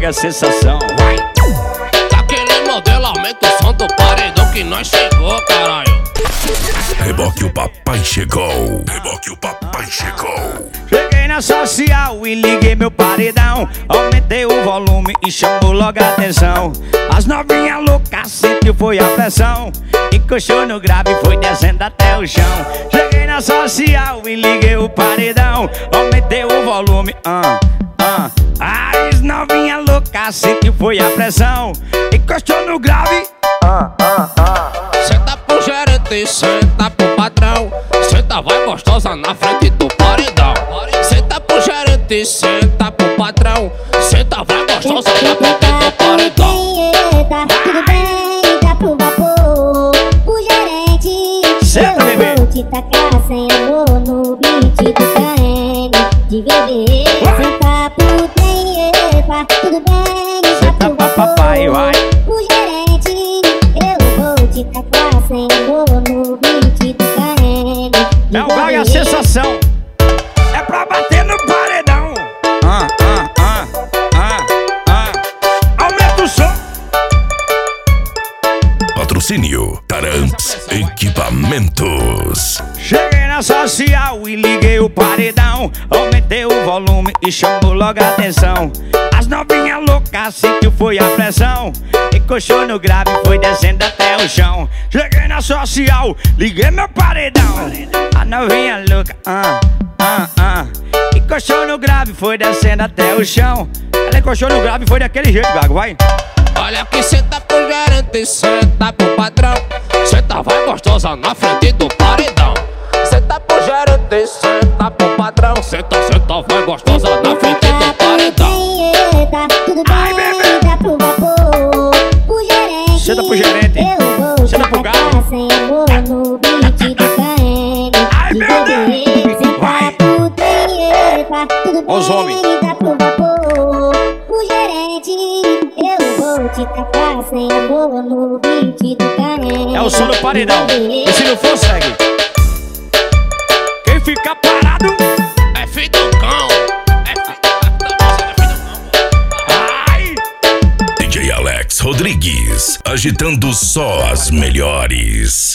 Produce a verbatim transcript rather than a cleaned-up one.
Gaga sensação. Vai! Daquele modelo aumenta o som do paredão que nós chegou, caralho. Reboque, o papai chegou. Reboque, o papai chegou. Cheguei na social e liguei meu paredão. Aumentei o volume e chamou logo a atenção. As novinhas loucas sentiu foi a pressão. Encoxou no grave e foi descendo até o chão. Cheguei na social e liguei o paredão. Aumentei o volume, ah, ah. As novinhas loucas sentiu foi a pressão. Encostou no grave, ah, ah, ah. Senta pro gerente, senta pro patrão. Senta vai gostosa na frente do paredão. Senta pro gerente, senta pro patrão. Senta vai gostosa na frente do paredão. Tá tudo bem, tá pro vapor. O gerente, Senta, eu bebê. vou te tacar sem amor no beat do carne de bebê. Senta pro trem, tá tudo bem, tá Senta pro pra vapor. papai, vai. O gerente, eu vou te tacar sem amor no beat do carne de É o Gaga bebê. sensação. É pra bater no paredão. Ah, ah, ah, ah, ah. Aumenta o som. Patrocínio Taramps Equipamentos. Cheguei na social e liguei o paredão. Aumentei o volume e chamou logo a atenção. As novinhas loucas sentiu foi a pressão. Encoxou no grave e foi descendo até o chão. Cheguei na social, liguei meu paredão. A novinha louca, ah, ah, ah. Encoxou no grave e foi descendo até o chão. Ela encoxou no grave e foi daquele jeito, Gago, vai. Olha que senta pro gerente, senta pro patrão. Senta vai gostosa na frente do paredão. Senta pro gerente, senta pro patrão. Senta, senta vai gostosa na frente do paredão. Tá tudo Ai, bem, bebê. tá pro vapor. O gerente, Senta pro gerente. eu vou Senta te pro tacar galo. sem amor no beat do carne Ai, de bebê. bebê. Vai. Senta pro trem, tá tudo bem, Os homens. tá pro vapor. O gerente, eu vou te tacar sem amor no beat do carne É o som do paredão. E se não for, segue. Quem fica parado, É filho do cão. É filho do cão. É filho do cão. ai. D J Alex Rodrigues, agitando só as melhores.